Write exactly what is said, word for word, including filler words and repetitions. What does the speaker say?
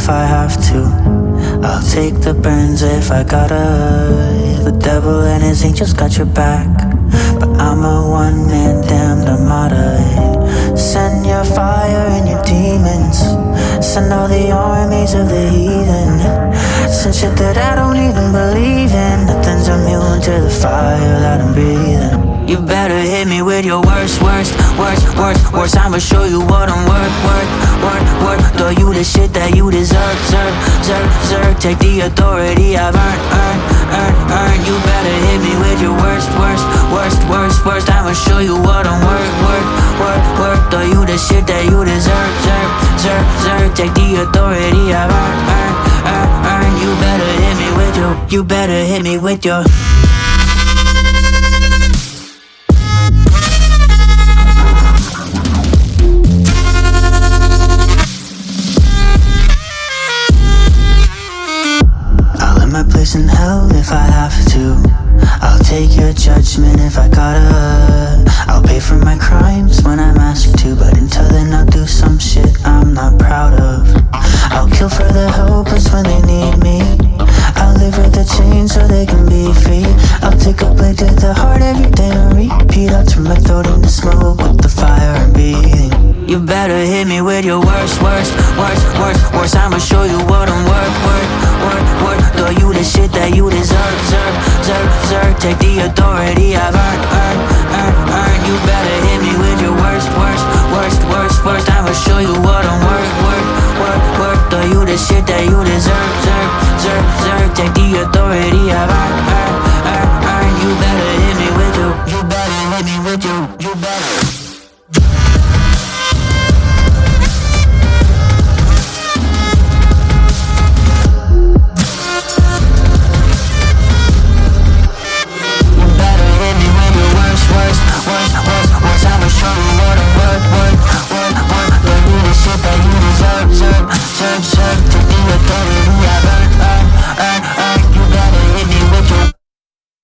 if I have to. I'll take the burns if I gotta. The devil and his angels got your back, but I'm a one-man damned armada. Send your fire and your demons, send all the armies of the heathen. Send shit that I don't even believe in. Nothing's immune to the fire that I'm breathing. You better hit me with your worst, worst, worst, worst, worst. I'ma show you what I'm worth, worth, worth, worth. Throw you the shit that you deserve, deserve, deserve, deserve. Take the authority I've earned, earned, earned, earned. You better hit me with your worst, worst, worst, worst, worst. I'ma show you what I'm worth, worth, worth, worth. Throw you the shit that you deserve, deserve, deserve, deserve. Take the authority I've earned, earned, earned, earned. You better hit me with your, you better hit me with your. My place in hell if I have to. I'll take your judgment if I gotta. I'll pay for my crimes when I'm asked to, but until then I'll do some shit I'm not proud of. I'll kill for the hopeless when they need me. I'll live with the chains so they can be free. I'll take a blade to the heart every day and repeat. I'll turn my throat into smoke with the fire I'm breathing. You better hit me with your worst, worst, worst, worst, worst. I'ma show you what I'm worth, worth, worth, worth. Throw you the shit that you deserve, deserve, deserve, deserve. Take the authority I've earned, earned, earned, earned. You better hit me with your worst, worst, worst, worst, worst. I'ma show you what I'm worth, worth, worth, worth. Throw you the shit that you deserve, deserve, deserve, deserve. Take the authority I've earned.